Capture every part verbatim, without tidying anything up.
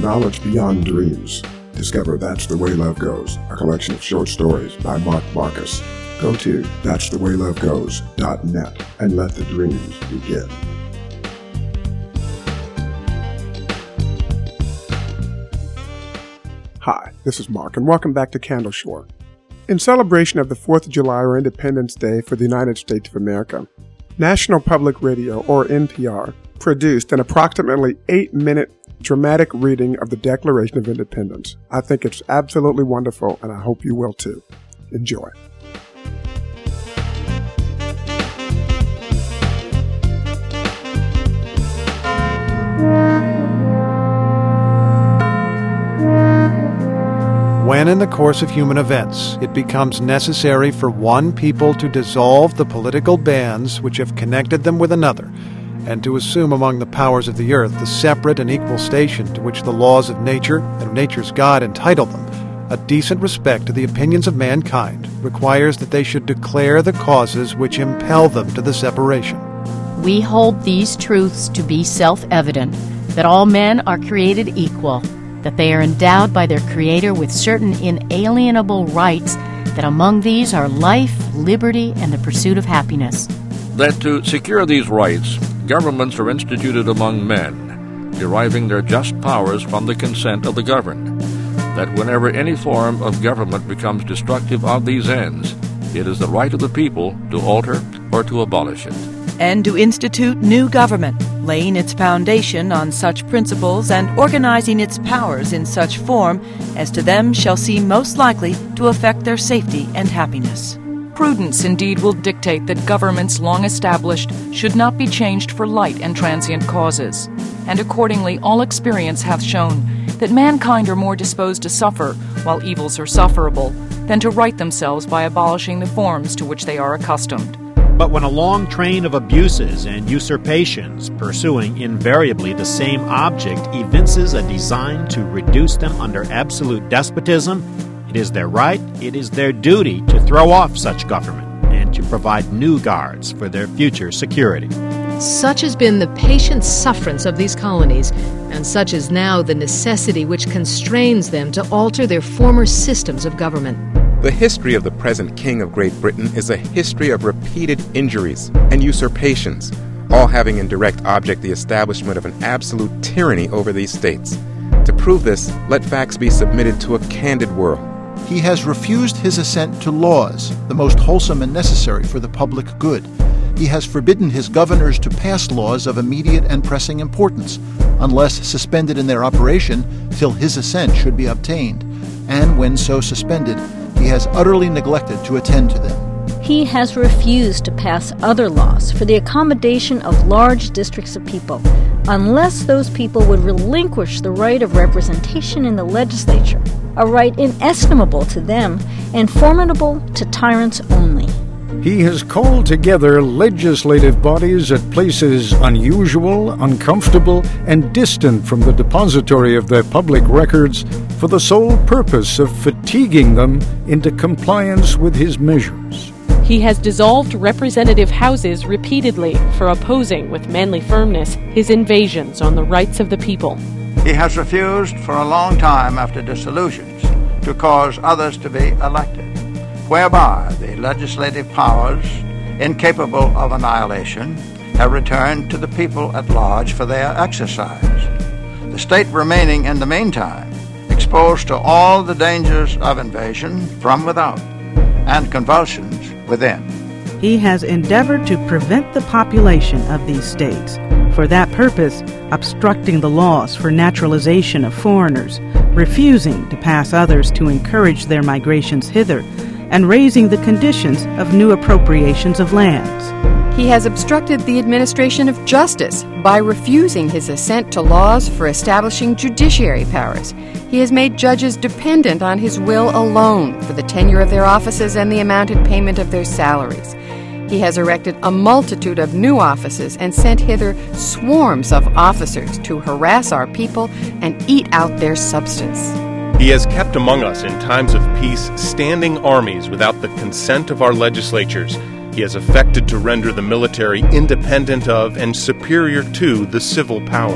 knowledge beyond dreams. Discover That's the Way Love Goes, a collection of short stories by Mark Marcus. Go to that's the way love goes dot net and let the dreams begin. Hi, this is Mark, and welcome back to Candleshore. In celebration of the fourth of July, or Independence Day for the United States of America, National Public Radio, or N P R, produced an approximately eight-minute dramatic reading of the Declaration of Independence. I think it's absolutely wonderful, and I hope you will too. Enjoy. When in the course of human events it becomes necessary for one people to dissolve the political bands which have connected them with another, and to assume among the powers of the earth the separate and equal station to which the laws of nature and nature's God entitle them, a decent respect to the opinions of mankind requires that they should declare the causes which impel them to the separation. We hold these truths to be self-evident, that all men are created equal, that they are endowed by their Creator with certain inalienable rights, that among these are life, liberty, and the pursuit of happiness. That to secure these rights, governments are instituted among men, deriving their just powers from the consent of the governed. That whenever any form of government becomes destructive of these ends, it is the right of the people to alter or to abolish it. And to institute new government, laying its foundation on such principles and organizing its powers in such form as to them shall seem most likely to affect their safety and happiness. Prudence indeed will dictate that governments long established should not be changed for light and transient causes, and accordingly all experience hath shown that mankind are more disposed to suffer while evils are sufferable than to right themselves by abolishing the forms to which they are accustomed. But when a long train of abuses and usurpations, pursuing invariably the same object, evinces a design to reduce them under absolute despotism, it is their right, it is their duty to throw off such government and to provide new guards for their future security. Such has been the patient sufferance of these colonies, and such is now the necessity which constrains them to alter their former systems of government. The history of the present King of Great Britain is a history of repeated injuries and usurpations, all having in direct object the establishment of an absolute tyranny over these states. To prove this, let facts be submitted to a candid world. He has refused his assent to laws, the most wholesome and necessary for the public good. He has forbidden his governors to pass laws of immediate and pressing importance, unless suspended in their operation till his assent should be obtained, and when so suspended, he has utterly neglected to attend to them. He has refused to pass other laws for the accommodation of large districts of people, unless those people would relinquish the right of representation in the legislature, a right inestimable to them and formidable to tyrants only. He has called together legislative bodies at places unusual, uncomfortable, and distant from the depository of their public records for the sole purpose of fatiguing them into compliance with his measures. He has dissolved representative houses repeatedly for opposing with manly firmness his invasions on the rights of the people. He has refused for a long time after dissolutions to cause others to be elected, whereby the legislative powers, incapable of annihilation, have returned to the people at large for their exercise, the state remaining in the meantime exposed to all the dangers of invasion from without and convulsions within. He has endeavored to prevent the population of these states, for that purpose obstructing the laws for naturalization of foreigners, refusing to pass others to encourage their migrations hither, and raising the conditions of new appropriations of lands. He has obstructed the administration of justice by refusing his assent to laws for establishing judiciary powers. He has made judges dependent on his will alone for the tenure of their offices and the amounted payment of their salaries. He has erected a multitude of new offices and sent hither swarms of officers to harass our people and eat out their substance. He has kept among us in times of peace standing armies without the consent of our legislatures. He has affected to render the military independent of and superior to the civil power.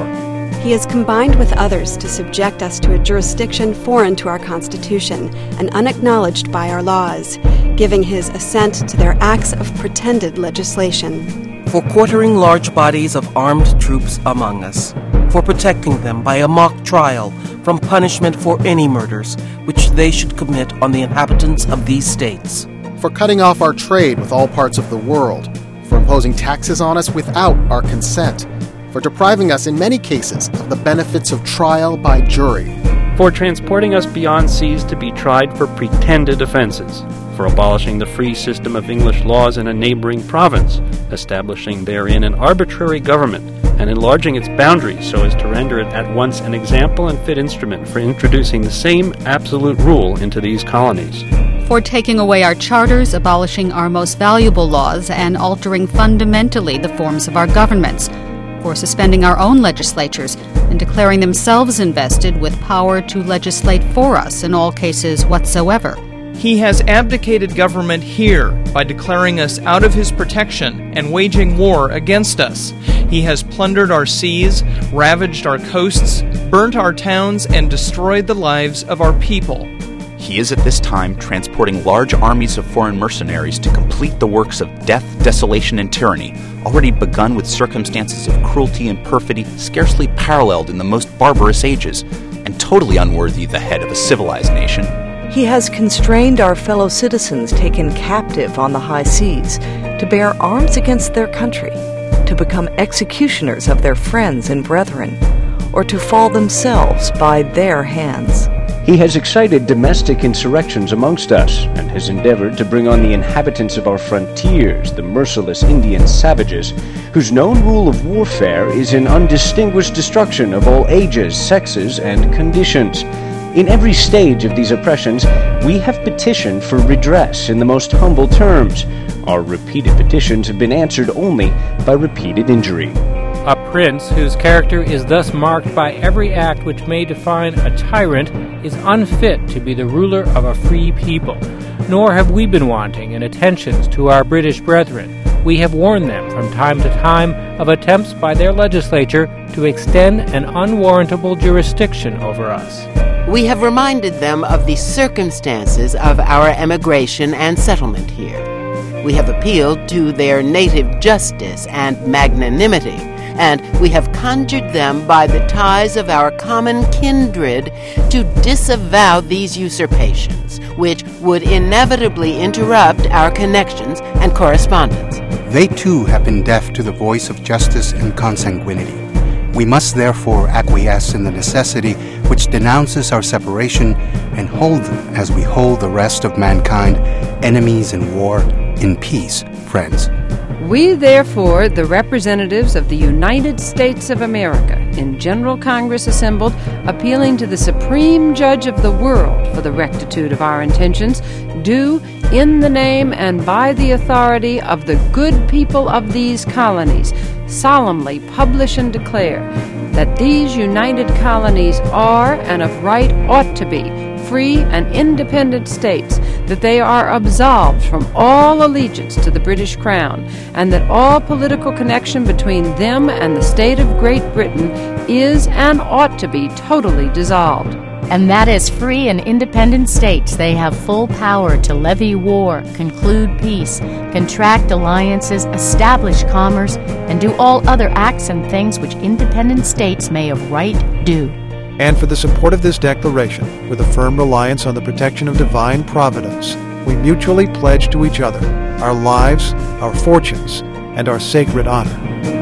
He has combined with others to subject us to a jurisdiction foreign to our Constitution and unacknowledged by our laws, giving his assent to their acts of pretended legislation. For quartering large bodies of armed troops among us, for protecting them by a mock trial from punishment for any murders which they should commit on the inhabitants of these states. For cutting off our trade with all parts of the world, for imposing taxes on us without our consent, for depriving us in many cases of the benefits of trial by jury, for transporting us beyond seas to be tried for pretended offenses, for abolishing the free system of English laws in a neighboring province, establishing therein an arbitrary government, and enlarging its boundaries so as to render it at once an example and fit instrument for introducing the same absolute rule into these colonies. For taking away our charters, abolishing our most valuable laws, and altering fundamentally the forms of our governments. For suspending our own legislatures and declaring themselves invested with power to legislate for us in all cases whatsoever. He has abdicated government here by declaring us out of his protection and waging war against us. He has plundered our seas, ravaged our coasts, burnt our towns, and destroyed the lives of our people. He is at this time transporting large armies of foreign mercenaries to complete the works of death, desolation, and tyranny, already begun with circumstances of cruelty and perfidy scarcely paralleled in the most barbarous ages, and totally unworthy the head of a civilized nation. He has constrained our fellow citizens taken captive on the high seas to bear arms against their country, to become executioners of their friends and brethren, or to fall themselves by their hands. He has excited domestic insurrections amongst us, and has endeavored to bring on the inhabitants of our frontiers, the merciless Indian savages, whose known rule of warfare is an undistinguished destruction of all ages, sexes, and conditions. In every stage of these oppressions, we have petitioned for redress in the most humble terms. Our repeated petitions have been answered only by repeated injury. A prince whose character is thus marked by every act which may define a tyrant is unfit to be the ruler of a free people. Nor have we been wanting in attentions to our British brethren. We have warned them from time to time of attempts by their legislature to extend an unwarrantable jurisdiction over us. We have reminded them of the circumstances of our emigration and settlement here. We have appealed to their native justice and magnanimity, and we have conjured them by the ties of our common kindred to disavow these usurpations, which would inevitably interrupt our connections and correspondence. They too have been deaf to the voice of justice and consanguinity. We must therefore acquiesce in the necessity which denounces our separation and hold them as we hold the rest of mankind, enemies in war, in peace, friends. We, therefore, the representatives of the United States of America, in General Congress assembled, appealing to the Supreme Judge of the world for the rectitude of our intentions, do, in the name and by the authority of the good people of these colonies, solemnly publish and declare that these united colonies are, and of right ought to be, free and independent states, that they are absolved from all allegiance to the British Crown, and that all political connection between them and the state of Great Britain is and ought to be totally dissolved. And that as free and independent states, they have full power to levy war, conclude peace, contract alliances, establish commerce, and do all other acts and things which independent states may of right do. And for the support of this declaration, with a firm reliance on the protection of divine providence, we mutually pledge to each other our lives, our fortunes, and our sacred honor.